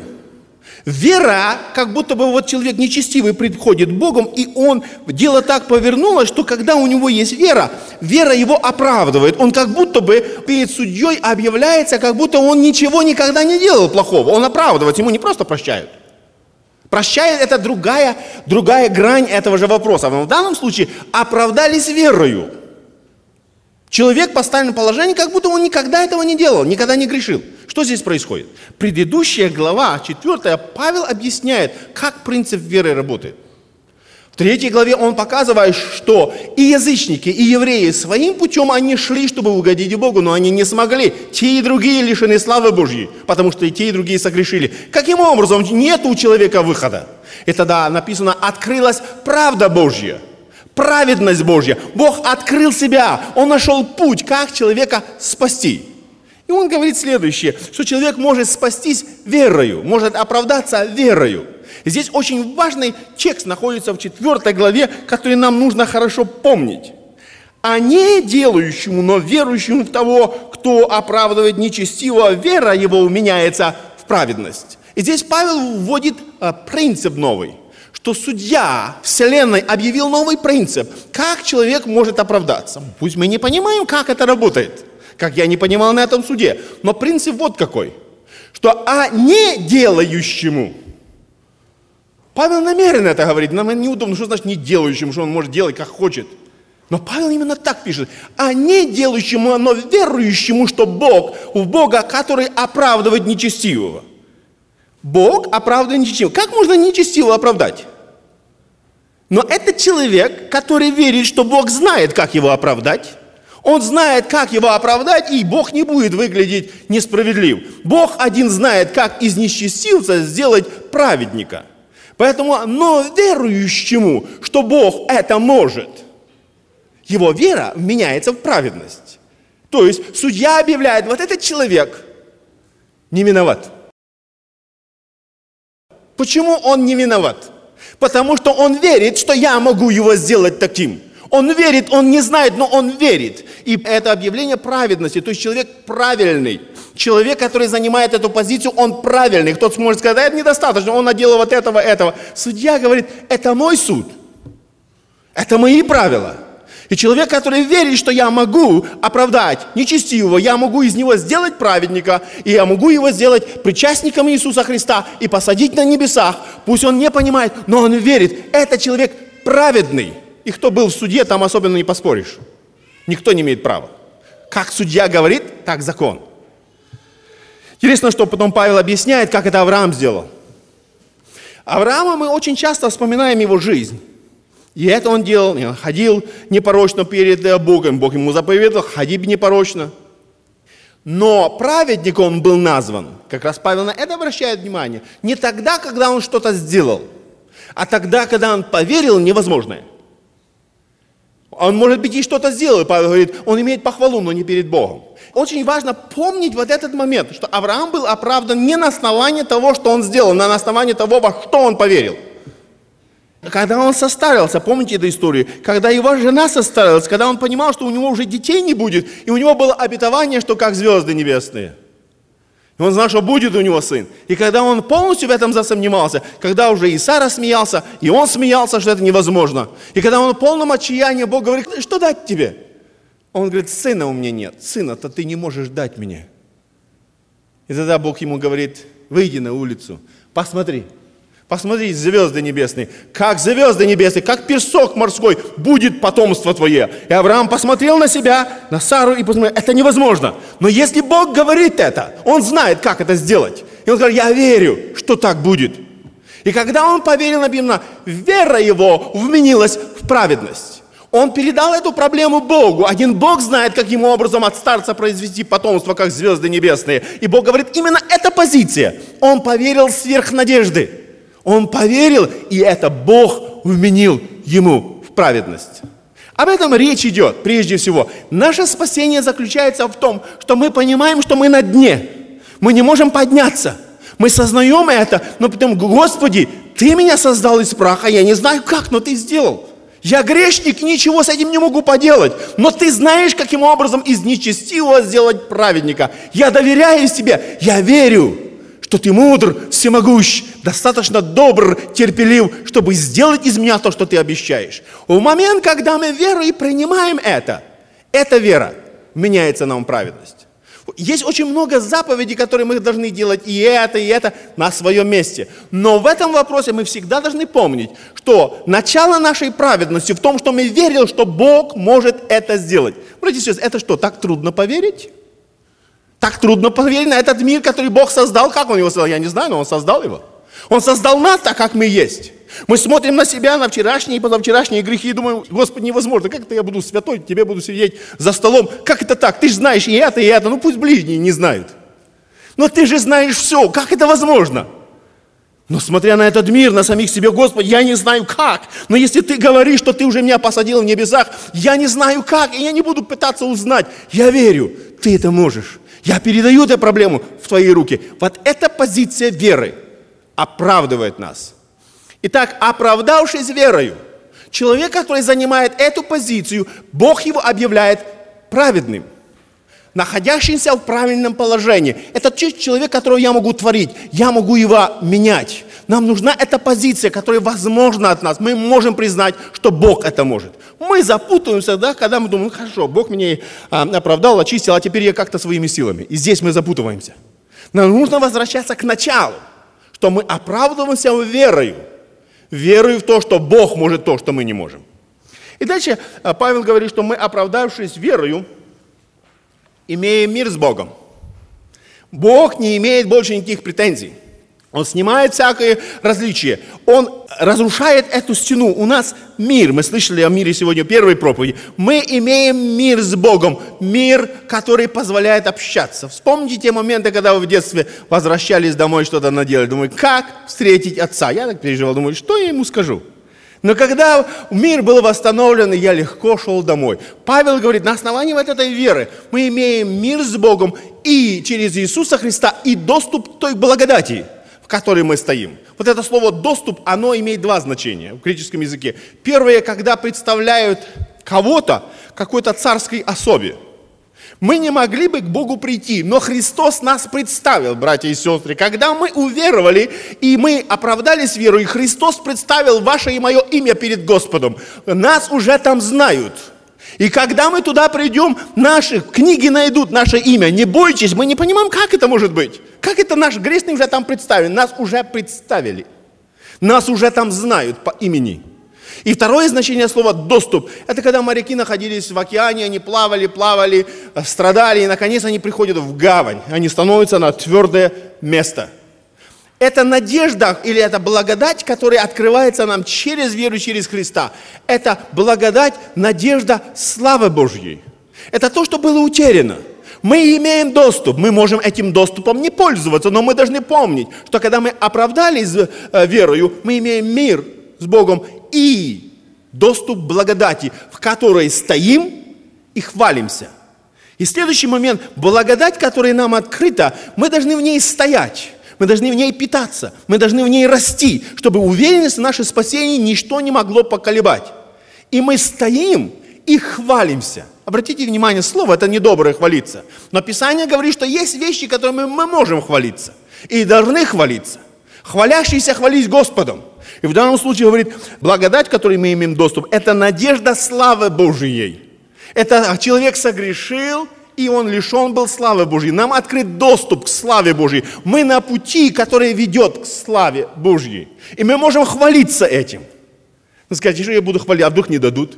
Вера, как будто бы вот человек нечестивый приходит к Богу, и он, дело так повернулось, что когда у него есть вера, вера его оправдывает. Он как будто бы перед судьей объявляется, как будто он ничего никогда не делал плохого. Он оправдывается, ему не просто прощают. Прощает — это другая, другая грань этого же вопроса. Но в данном случае оправдались верою. Человек поставлен в положение, как будто он никогда этого не делал, никогда не грешил. Что здесь происходит? Предыдущая глава, четвертая, Павел объясняет, как принцип веры работает. В третьей главе он показывает, что и язычники, и евреи своим путем они шли, чтобы угодить Богу, но они не смогли. Те и другие лишены славы Божьей, потому что и те, и другие согрешили. Каким образом? Нет у человека выхода. И тогда написано, открылась правда Божья. Праведность Божья. Бог открыл себя. Он нашел путь, как человека спасти. И он говорит следующее, что человек может спастись верою, может оправдаться верою. И здесь очень важный текст находится в четвертой главе, который нам нужно хорошо помнить. А не делающему, но верующему в того, кто оправдывает нечестивого, вера его меняется в праведность. И здесь Павел вводит а, принцип новый. Что судья Вселенной объявил новый принцип, как человек может оправдаться. Пусть мы не понимаем, как это работает, как я не понимал на этом суде, но принцип вот какой, что а не делающему, Павел намеренно это говорит, нам неудобно, что значит не делающему, что он может делать как хочет. Но Павел именно так пишет, а не делающему, но верующему, что Бог, у Бога, который оправдывает нечестивого. Бог оправдывает нечестивого. Как можно нечестивого оправдать? Но это человек, который верит, что Бог знает, как его оправдать. Он знает, как его оправдать, и Бог не будет выглядеть несправедлив. Бог один знает, как из нечестивца сделать праведника. Поэтому, но верующему, что Бог это может, его вера меняется в праведность. То есть судья объявляет, вот этот человек не виноват. Почему он не виноват? Потому что он верит, что я могу его сделать таким. Он верит, он не знает, но он верит. И это объявление праведности, то есть человек правильный. Человек, который занимает эту позицию, он правильный. Кто-то сможет сказать, да, это недостаточно, он наделал вот этого, этого. Судья говорит, это мой суд. Это мои правила. И человек, который верит, что я могу оправдать нечестивого, я могу из него сделать праведника, и я могу его сделать причастником Иисуса Христа и посадить на небесах, пусть он не понимает, но он верит, это человек праведный. И кто был в суде, там особенно не поспоришь. Никто не имеет права. Как судья говорит, так закон. Интересно, что потом Павел объясняет, как это Авраам сделал. Авраама мы очень часто вспоминаем его жизнь. И это он делал, он ходил непорочно перед Богом. Бог ему заповедовал, ходи непорочно. Но праведником он был назван, как раз Павел на это обращает внимание, не тогда, когда он что-то сделал, а тогда, когда он поверил в невозможное. Он, может быть, и что-то сделал. Павел говорит, он имеет похвалу, но не перед Богом. Очень важно помнить вот этот момент, что Авраам был оправдан не на основании того, что он сделал, но на основании того, во что он поверил. Когда он состарился, помните эту историю, когда его жена состарилась, когда он понимал, что у него уже детей не будет, и у него было обетование, что как звезды небесные. И он знал, что будет у него сын. И когда он полностью в этом засомневался, когда уже и Сара смеялся, и он смеялся, что это невозможно. И когда он в полном отчаянии, Бог говорит, что дать тебе? Он говорит, сына у меня нет, сына-то ты не можешь дать мне. И тогда Бог ему говорит, выйди на улицу, посмотри. Посмотри, звезды небесные, как звезды небесные, как песок морской, будет потомство твое. И Авраам посмотрел на себя, на Сару и посмотрел, это невозможно. Но если Бог говорит это, он знает, как это сделать. И он говорит, я верю, что так будет. И когда он поверил, написано, вера его вменилась в праведность. Он передал эту проблему Богу. Один Бог знает, каким образом от старца произвести потомство, как звезды небесные. И Бог говорит, именно эта позиция. Он поверил сверх надежды. Он поверил, и это Бог вменил ему в праведность. Об этом речь идет, прежде всего. Наше спасение заключается в том, что мы понимаем, что мы на дне. Мы не можем подняться. Мы сознаем это, но потом, Господи, Ты меня создал из праха, я не знаю как, но Ты сделал. Я грешник, ничего с этим не могу поделать. Но Ты знаешь, каким образом из нечестивого сделать праведника. Я доверяю Тебе, я верю, что Ты мудр, всемогущ, достаточно добр, терпелив, чтобы сделать из меня то, что Ты обещаешь. В момент, когда мы верой принимаем это, эта вера меняется нам в праведность. Есть очень много заповедей, которые мы должны делать, и это, и это на своем месте. Но в этом вопросе мы всегда должны помнить, что начало нашей праведности в том, что мы верим, что Бог может это сделать. Братья и сестры, это что, так трудно поверить? Так трудно поверить на этот мир, который Бог создал. Как Он его создал? Я не знаю, но Он создал его. Он создал нас так, как мы есть. Мы смотрим на себя, на вчерашние и позавчерашние грехи и думаем, Господи, невозможно, как это я буду святой, тебе буду сидеть за столом. Как это так? Ты же знаешь и это, и это. Ну пусть ближние не знают. Но ты же знаешь все. Как это возможно? Но смотря на этот мир, на самих себе, Господи, я не знаю как. Но если Ты говоришь, что Ты уже меня посадил в небесах, я не знаю как, и я не буду пытаться узнать. Я верю, Ты это можешь. Я передаю эту проблему в Твои руки. Вот эта позиция веры оправдывает нас. Итак, оправдавшись верою, человек, который занимает эту позицию, Бог его объявляет праведным, находящимся в правильном положении. Это человек, которого я могу творить, я могу его менять. Нам нужна эта позиция, которая возможна от нас. Мы можем признать, что Бог это может. Мы запутаемся, да, когда мы думаем, ну хорошо, Бог меня а, оправдал, очистил, а теперь я как-то своими силами. И здесь мы запутываемся. Нам нужно возвращаться к началу, что мы оправдываемся верою. Верою в то, что Бог может то, что мы не можем. И дальше Павел говорит, что мы, оправдавшись верою, имеем мир с Богом. Бог не имеет больше никаких претензий. Он снимает всякое различие. Он разрушает эту стену. У нас мир. Мы слышали о мире сегодня в первой проповеди. Мы имеем мир с Богом. Мир, который позволяет общаться. Вспомните те моменты, когда вы в детстве возвращались домой, что-то наделали. Думаю, как встретить отца? Я так переживал. Думаю, что я ему скажу? Но когда мир был восстановлен, я легко шел домой. Павел говорит, на основании вот этой веры мы имеем мир с Богом и через Иисуса Христа и доступ к той благодати, в которой мы стоим. Вот это слово «доступ», оно имеет два значения в греческом языке. Первое, когда представляют кого-то какой-то царской особе. Мы не могли бы к Богу прийти, но Христос нас представил, братья и сестры. Когда мы уверовали, и мы оправдались верой, Христос представил ваше и мое имя перед Господом. Нас уже там знают. И когда мы туда придем, наши книги найдут наше имя. Не бойтесь, мы не понимаем, как это может быть. Как это наш грешник уже там представлен? Нас уже представили. Нас уже там знают по имени. И второе значение слова «доступ» – это когда моряки находились в океане, они плавали, плавали, страдали, и наконец они приходят в гавань. Они становятся на твердое место. Это надежда или это благодать, которая открывается нам через веру, через Христа. Это благодать, надежда славы Божьей. Это то, что было утеряно. Мы имеем доступ, мы можем этим доступом не пользоваться, но мы должны помнить, что когда мы оправдались верою, мы имеем мир с Богом и доступ к благодати, в которой стоим и хвалимся. И следующий момент, благодать, которая нам открыта, мы должны в ней стоять, мы должны в ней питаться, мы должны в ней расти, чтобы уверенность в наше спасение ничто не могло поколебать. И мы стоим и хвалимся. Обратите внимание, слово это недоброе хвалиться. Но Писание говорит, что есть вещи, которыми мы можем хвалиться и должны хвалиться. Хвалящийся хвались Господом. И в данном случае говорит, благодать, к которой мы имеем доступ, это надежда славы Божьей. Это человек согрешил, и он лишен был славы Божьей. Нам открыт доступ к славе Божьей. Мы на пути, который ведет к славе Божьей. И мы можем хвалиться этим. Вы скажете, что я буду хвалить, а вдруг не дадут?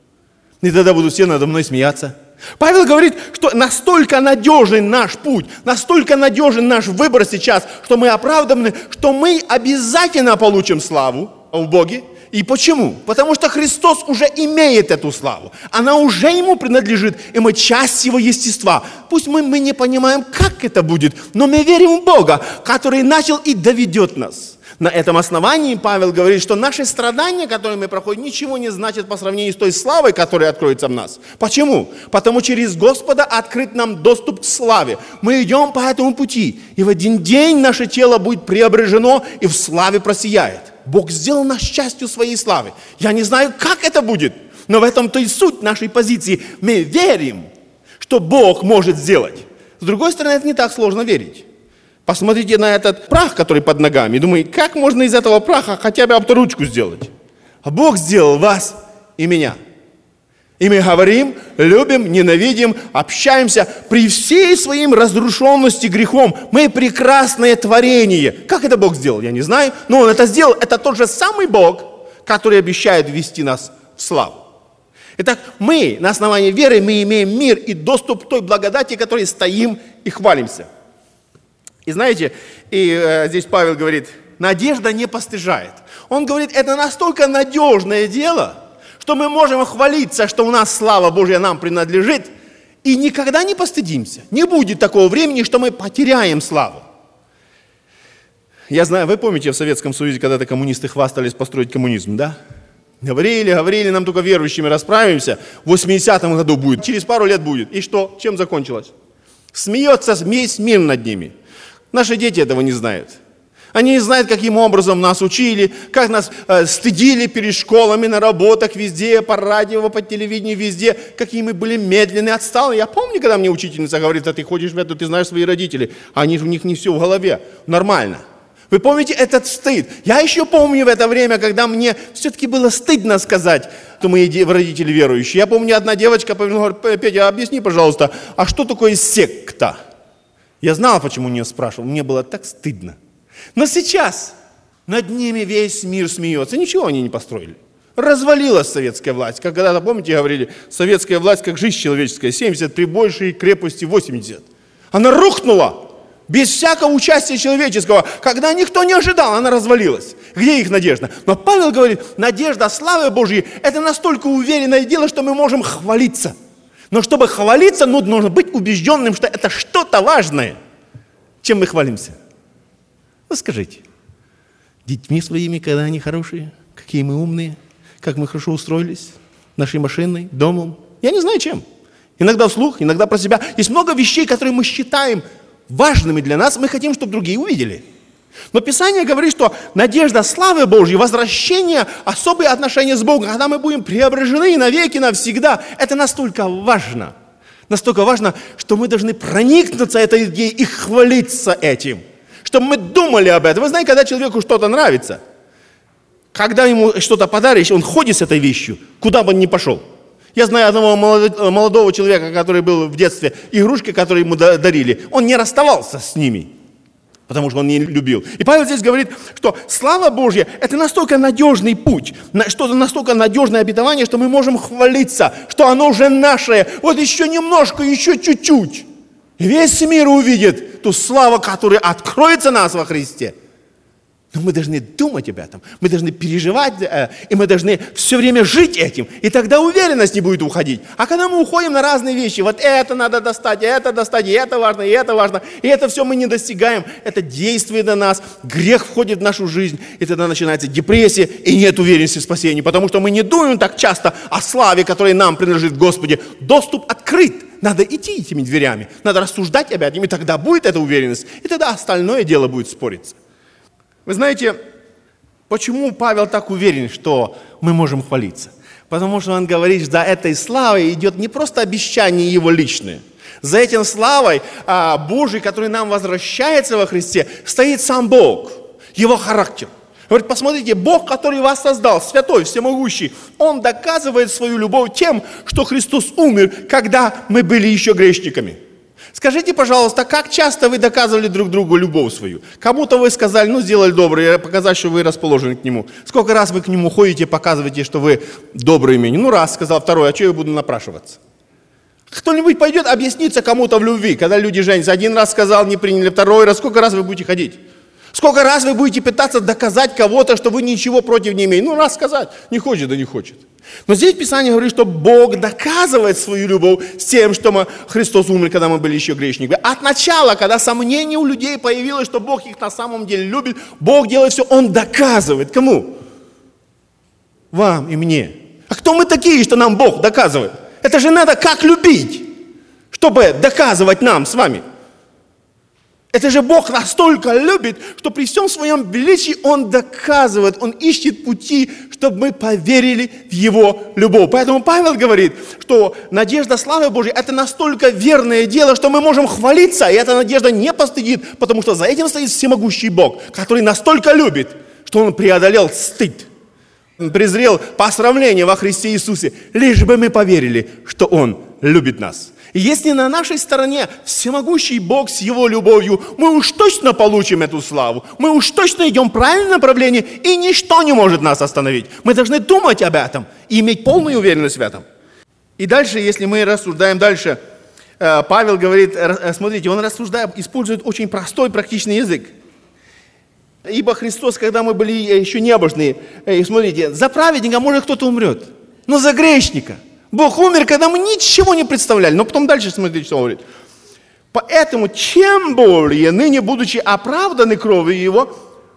И тогда будут все надо мной смеяться. Павел говорит, что настолько надежен наш путь, настолько надежен наш выбор сейчас, что мы оправданы, что мы обязательно получим славу в Боге. И почему? Потому что Христос уже имеет эту славу. Она уже Ему принадлежит, и мы часть Его естества. Пусть мы, мы не понимаем, как это будет, но мы верим в Бога, который начал и доведет нас. На этом основании Павел говорит, что наши страдания, которые мы проходим, ничего не значат по сравнению с той славой, которая откроется в нас. Почему? Потому через Господа открыт нам доступ к славе. Мы идем по этому пути, и в один день наше тело будет преображено и в славе просияет. Бог сделал нас частью своей славы. Я не знаю, как это будет, но в этом-то и суть нашей позиции. Мы верим, что Бог может сделать. С другой стороны, это не так сложно верить. Посмотрите на этот прах, который под ногами. Думаю, как можно из этого праха хотя бы авторучку сделать? А Бог сделал вас и меня. И мы говорим, любим, ненавидим, общаемся. При всей своей разрушенности грехом мы прекрасное творение. Как это Бог сделал, я не знаю. Но Он это сделал. Это тот же самый Бог, который обещает ввести нас в славу. Итак, мы на основании веры мы имеем мир и доступ к той благодати, которой стоим и хвалимся. И знаете, и э, здесь Павел говорит, надежда не постыжает. Он говорит, это настолько надежное дело, что мы можем хвалиться, что у нас слава Божья нам принадлежит, и никогда не постыдимся. Не будет такого времени, что мы потеряем славу. Я знаю, вы помните, в Советском Союзе когда-то коммунисты хвастались построить коммунизм, да? Говорили, говорили, нам только верующими расправимся. В восьмидесятом году будет, через пару лет будет. И что? Чем закончилось? Смеется весь мир над ними. Наши дети этого не знают. Они не знают, каким образом нас учили, как нас э, стыдили перед школами, на работах, везде, по радио, по телевидению, везде, какие мы были медленные, отсталые. Я помню, когда мне учительница говорит, а ты ходишь в это, ты знаешь свои родители, а они, у них не все в голове. Нормально. Вы помните этот стыд? Я еще помню в это время, когда мне все-таки было стыдно сказать, что мои родители верующие. Я помню, одна девочка повернула, говорит, Петя, объясни, пожалуйста, а что такое секта? Я знал, почему не спрашивал, мне было так стыдно. Но сейчас над ними весь мир смеется. Ничего они не построили. Развалилась советская власть. Как когда-то, помните, говорили, советская власть как жизнь человеческая, семьдесят при большей крепости восемьдесят. Она рухнула без всякого участия человеческого. Когда никто не ожидал, она развалилась. Где их надежда? Но Павел говорит, надежда славы Божьей – это настолько уверенное дело, что мы можем хвалиться. Но чтобы хвалиться, ну, нужно быть убежденным, что это что-то важное. Чем мы хвалимся? Ну, скажите, детьми своими, когда они хорошие, какие мы умные, как мы хорошо устроились, нашей машиной, домом. Я не знаю, чем. Иногда вслух, иногда про себя. Есть много вещей, которые мы считаем важными для нас, мы хотим, чтобы другие увидели. Но Писание говорит, что надежда славы Божьей, возвращение, особые отношения с Богом, когда мы будем преображены навеки, навсегда, это настолько важно. Настолько важно, что мы должны проникнуться этой идеей и хвалиться этим. Чтобы мы думали об этом. Вы знаете, когда человеку что-то нравится, когда ему что-то подаришь, он ходит с этой вещью, куда бы он ни пошел. Я знаю одного молодого человека, который был в детстве, игрушки, которые ему дарили, он не расставался с ними, потому что он не любил. И Павел здесь говорит, что слава Божья – это настолько надежный путь, что-то настолько надежное обетование, что мы можем хвалиться, что оно уже наше. Вот еще немножко, еще чуть-чуть. И весь мир увидит ту славу, которая откроется нас во Христе. Но мы должны думать об этом, мы должны переживать, и мы должны все время жить этим, и тогда уверенность не будет уходить. А когда мы уходим на разные вещи, вот это надо достать, и это достать, и это важно, и это важно, и это все мы не достигаем, это действует на нас, грех входит в нашу жизнь, и тогда начинается депрессия, и нет уверенности в спасении, потому что мы не думаем так часто о славе, которая нам принадлежит в Господе. Доступ открыт, надо идти этими дверями, надо рассуждать об этом, и тогда будет эта уверенность, и тогда остальное дело будет спориться. Вы знаете, почему Павел так уверен, что мы можем хвалиться? Потому что он говорит, за этой славой идет не просто обещание его личное. За этим славой а, Божией, который нам возвращается во Христе, стоит сам Бог, его характер. Говорит, посмотрите, Бог, который вас создал, святой, всемогущий, Он доказывает свою любовь тем, что Христос умер, когда мы были еще грешниками. Скажите, пожалуйста, как часто вы доказывали друг другу любовь свою? Кому-то вы сказали, ну, сделали доброе, показать, что вы расположены к нему. Сколько раз вы к нему ходите, показываете, что вы добрый имени? Ну, раз сказал, второй, а что я буду напрашиваться? Кто-нибудь пойдет объясниться кому-то в любви, когда люди женятся? Один раз сказал, не приняли, второй раз. Сколько раз вы будете ходить? Сколько раз вы будете пытаться доказать кого-то, что вы ничего против не имеете? Ну, раз сказать, не хочет, да не хочет. Но здесь Писание говорит, что Бог доказывает свою любовь с тем, что мы, Христос умер, когда мы были еще грешниками. От начала, когда сомнение у людей появилось, что Бог их на самом деле любит, Бог делает все, Он доказывает. Кому? Вам и мне. А кто мы такие, что нам Бог доказывает? Это же надо как любить, чтобы доказывать нам с вами. Это же Бог настолько любит, что при всем своем величии Он доказывает, Он ищет пути, чтобы мы поверили в Его любовь. Поэтому Павел говорит, что надежда славы Божьей – это настолько верное дело, что мы можем хвалиться, и эта надежда не постыдит, потому что за этим стоит всемогущий Бог, который настолько любит, что Он преодолел стыд. Он презрел посрамление во Христе Иисусе, лишь бы мы поверили, что Он любит нас. И если на нашей стороне всемогущий Бог с Его любовью, мы уж точно получим эту славу, мы уж точно идем в правильном направлении, и ничто не может нас остановить. Мы должны думать об этом и иметь полную уверенность в этом. И дальше, если мы рассуждаем дальше, Павел говорит, смотрите, он рассуждает, использует очень простой практичный язык. Ибо Христос, когда мы были еще небожные, смотрите, за праведника может кто-то умрет, но за грешника Бог умер, когда мы ничего не представляли. Но потом дальше смотрите, что он говорит. Поэтому, чем более, ныне будучи оправданы кровью Его,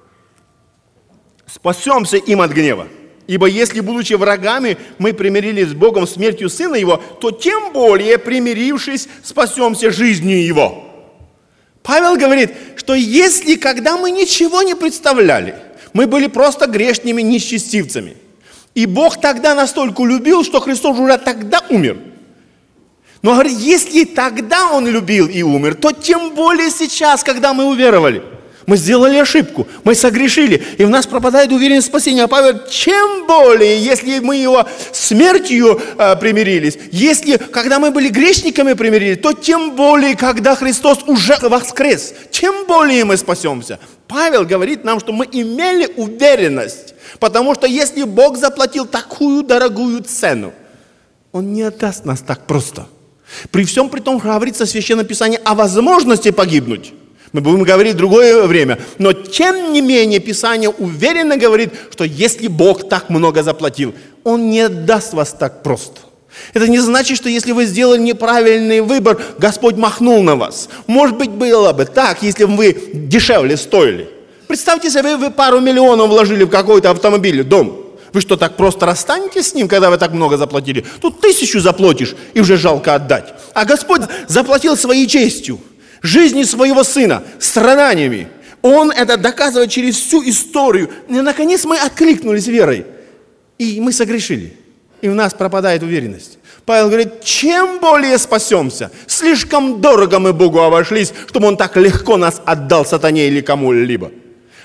спасемся им от гнева. Ибо если, будучи врагами, мы примирились с Богом смертью Сына Его, то тем более, примирившись, спасемся жизнью Его. Павел говорит, что если, когда мы ничего не представляли, мы были просто грешными нечестивцами, и Бог тогда настолько любил, что Христос уже тогда умер. Но говорит, если тогда Он любил и умер, то тем более сейчас, когда мы уверовали. Мы сделали ошибку, мы согрешили, и в нас пропадает уверенность в спасении. А Павел, чем более, если мы Его смертью э, примирились, если, когда мы были грешниками примирились, то тем более, когда Христос уже воскрес, тем более мы спасемся. Павел говорит нам, что мы имели уверенность, потому что если Бог заплатил такую дорогую цену, Он не отдаст нас так просто. При всем при том, что говорится в Священном Писании о возможности погибнуть. Мы будем говорить в другое время. Но тем не менее Писание уверенно говорит, что если Бог так много заплатил, Он не отдаст вас так просто. Это не значит, что если вы сделали неправильный выбор, Господь махнул на вас. Может быть, было бы так, если бы вы дешевле стоили. Представьте себе, вы пару миллионов вложили в какой-то автомобиль, дом. Вы что, так просто расстанетесь с ним, когда вы так много заплатили? Тут тысячу заплатишь, и уже жалко отдать. А Господь заплатил своей честью, жизнью своего Сына, страданиями. Он это доказывает через всю историю. И, наконец, мы откликнулись верой, и мы согрешили. И в нас пропадает уверенность. Павел говорит, чем более спасемся, слишком дорого мы Богу обошлись, чтобы Он так легко нас отдал сатане или кому-либо.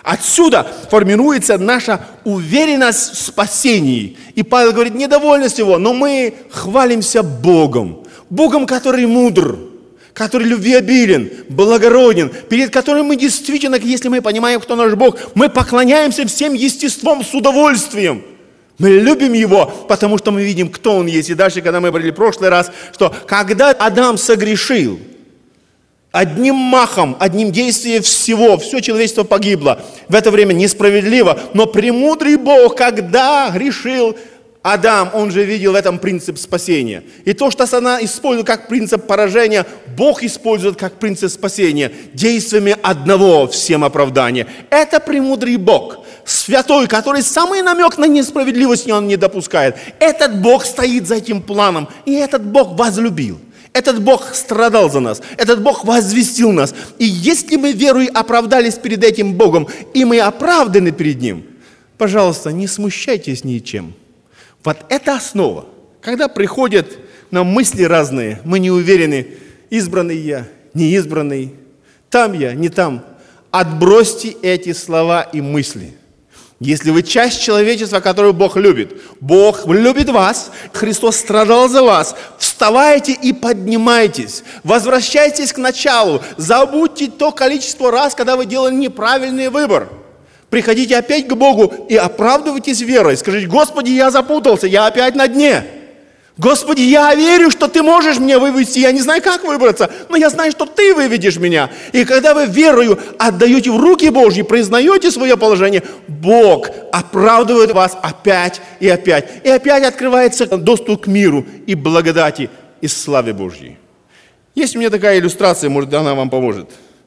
Отсюда формируется наша уверенность в спасении. И Павел говорит, недовольны всего, но мы хвалимся Богом. Богом, который мудр, который любвеобилен, благороден, перед которым мы действительно, если мы понимаем, кто наш Бог, мы поклоняемся всем естеством с удовольствием. Мы любим Его, потому что мы видим, кто Он есть. И дальше, когда мы говорили в прошлый раз, что когда Адам согрешил, одним махом, одним действием всего, все человечество погибло. В это время несправедливо, но премудрый Бог, когда грешил Адам, он же видел в этом принцип спасения. И то, что сатана использует как принцип поражения, Бог использует как принцип спасения. Действиями одного всем оправдания. Это премудрый Бог, святой, который самый намек на несправедливость он не допускает. Этот Бог стоит за этим планом, и этот Бог возлюбил. Этот Бог страдал за нас, этот Бог возвестил нас. И если мы верой оправдались перед этим Богом, и мы оправданы перед Ним, пожалуйста, не смущайтесь ничем. Вот это основа. Когда приходят нам мысли разные, мы не уверены, избранный я, не избранный, там я, не там. Отбросьте эти слова и мысли. Если вы часть человечества, которую Бог любит, Бог любит вас, Христос страдал за вас, вставайте и поднимайтесь, возвращайтесь к началу, забудьте то количество раз, когда вы делали неправильный выбор. Приходите опять к Богу и оправдывайтесь верой. Скажите, Господи, я запутался, я опять на дне. Господи, я верю, что Ты можешь меня вывести, я не знаю, как выбраться, но я знаю, что Ты выведешь меня. И когда вы верою отдаете в руки Божьи, признаете свое положение, Бог оправдывает вас опять и опять. И опять открывается доступ к миру и благодати и славе Божьей. Есть у меня такая иллюстрация, может, она вам поможет.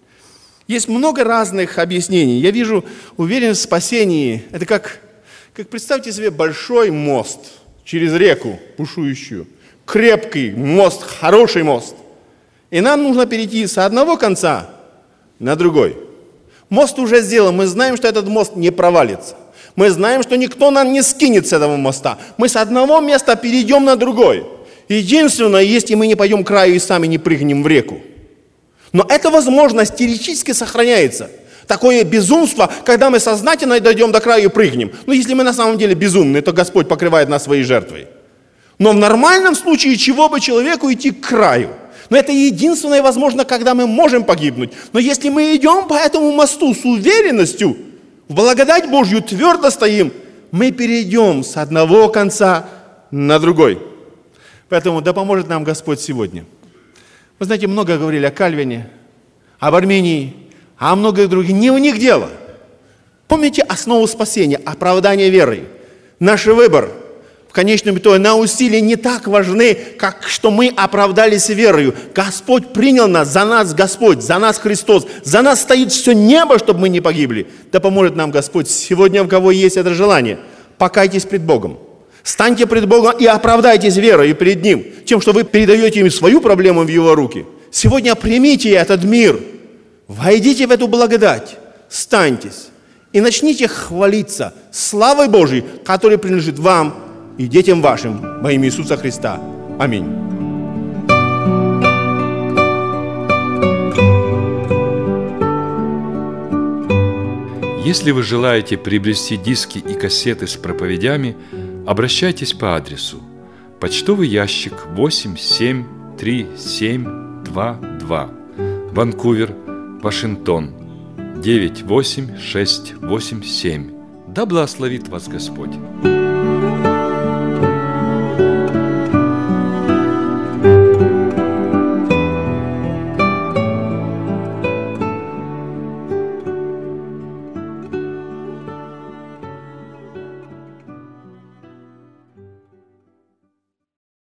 Есть много разных объяснений. Я вижу уверенность в спасении. Это как, как представьте себе большой мост через реку бушующую. Крепкий мост, хороший мост. И нам нужно перейти с одного конца на другой. Мост уже сделан. Мы знаем, что этот мост не провалится. Мы знаем, что никто нам не скинет с этого моста. Мы с одного места перейдем на другой. Единственное, если мы не пойдем к краю и сами не прыгнем в реку. Но эта возможность теоретически сохраняется. Такое безумство, когда мы сознательно дойдем до края и прыгнем. Но если мы на самом деле безумны, то Господь покрывает нас своей жертвой. Но в нормальном случае, чего бы человеку идти к краю? Но это единственное возможно, когда мы можем погибнуть. Но если мы идем по этому мосту с уверенностью, в благодать Божью твердо стоим, мы перейдем с одного конца на другой. Поэтому да поможет нам Господь сегодня. Вы знаете, много говорили о Кальвине, об Армении, а о многих других. Не у них дело. Помните основу спасения, оправдание верой. Наш выбор в конечном итоге на усилия не так важны, как что мы оправдались верою. Господь принял нас, за нас Господь, за нас Христос, за нас стоит все небо, чтобы мы не погибли. Да поможет нам Господь сегодня, у кого есть это желание. Покайтесь пред Богом. Станьте пред Богом и оправдайтесь верой перед Ним, тем, что вы передаете им свою проблему в Его руки. Сегодня примите этот мир, войдите в эту благодать, станьтесь и начните хвалиться славой Божией, которая принадлежит вам и детям вашим во имя Иисуса Христа. Аминь. Если вы желаете приобрести диски и кассеты с проповедями, обращайтесь по адресу: почтовый ящик восемь семь три семь два два, Ванкувер, Вашингтон, девять восемь шесть восемь семь. Да благословит вас Господь!